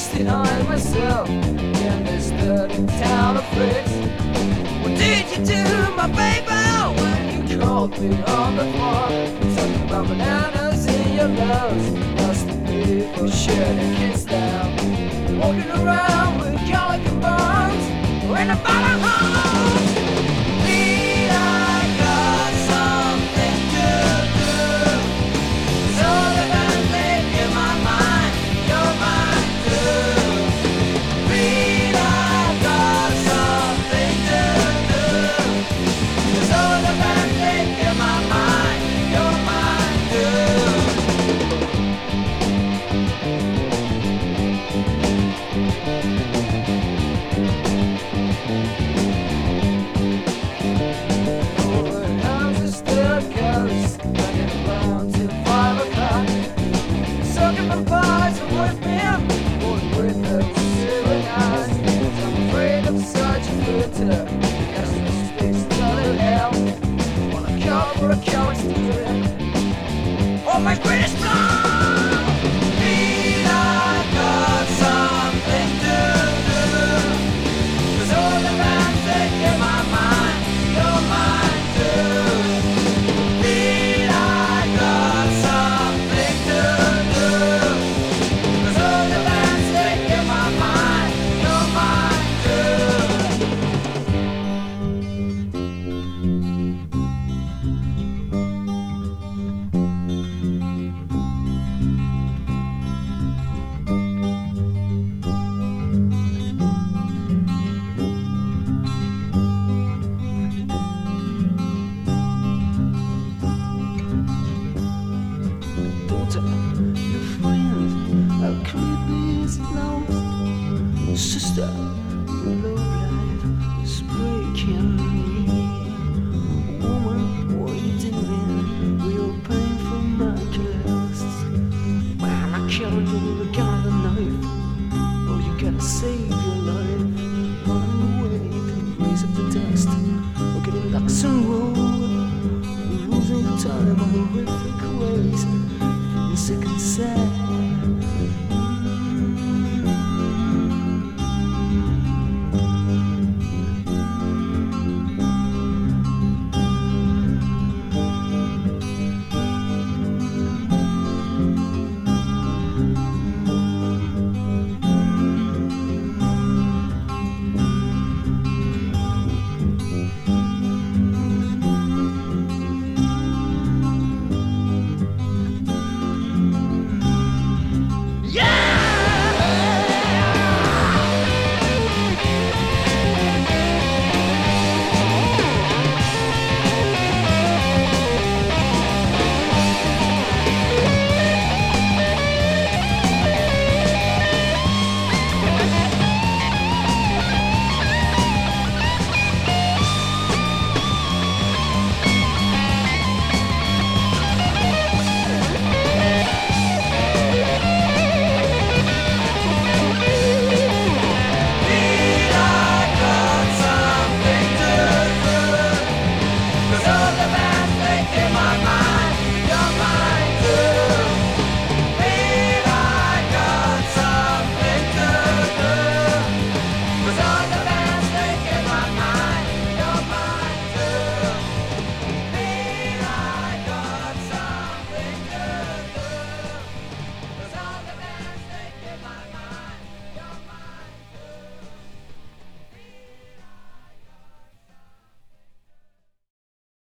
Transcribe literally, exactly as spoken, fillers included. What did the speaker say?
wasting on myself in this dirty town of flicks. What did you do, my baby, when you called me on the phone? Talking about bananas in your nose. Lots of people shutting kids down, walking around with colic and bones in a bottom hole. Need I got something to do? It's all about making my mind, your mind too. Need I got something to do? It's all about making my mind, your mind too. Oh, my greatest love! Need I got something to do? 'Cause all the man's taking my mind, your mind too. Need I got something to do? 'Cause all the man's taking my mind, your mind Your friends are creepy as lost. Sister, your love life is breaking me. Woman, what you doing? We're paying for my clothes. Man, I killed you with a gun.